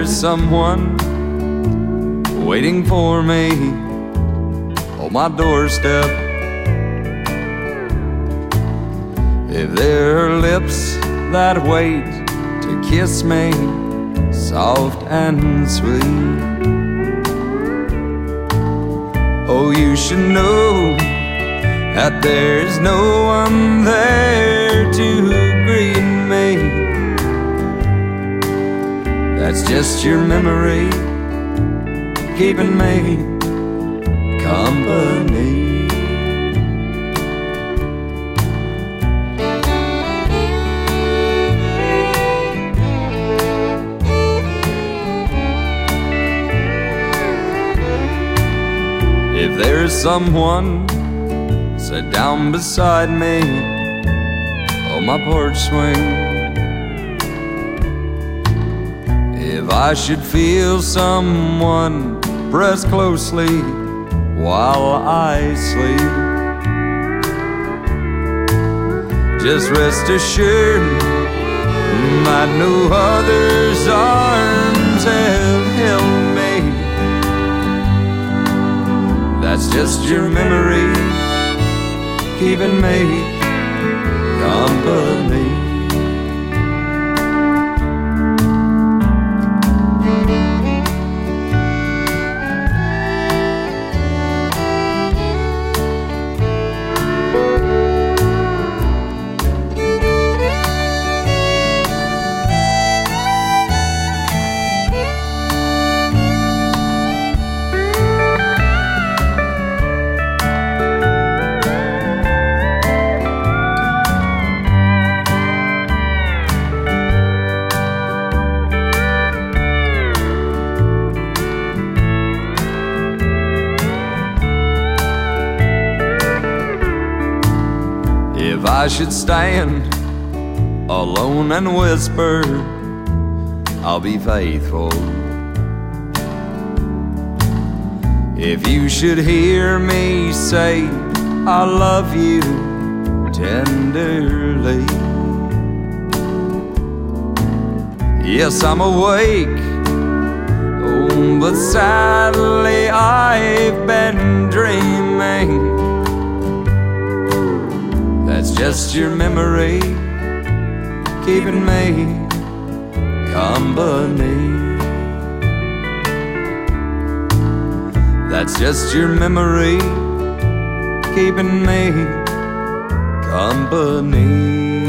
there's someone waiting for me on my doorstep, if there are lips that wait to kiss me soft and sweet, oh, you should know that there's no one there to greet me. That's just your memory keeping me company. If there's someone sit down beside me on my porch swing, if I should feel someone press closely while I sleep, just rest assured that no other's arms have held me. That's just your memory keeping me company. If I should stand alone and whisper, I'll be faithful. If you should hear me say I love you tenderly, yes, I'm awake, oh, but sadly I've been dreaming. That's just your memory keeping me company. That's just your memory keeping me company.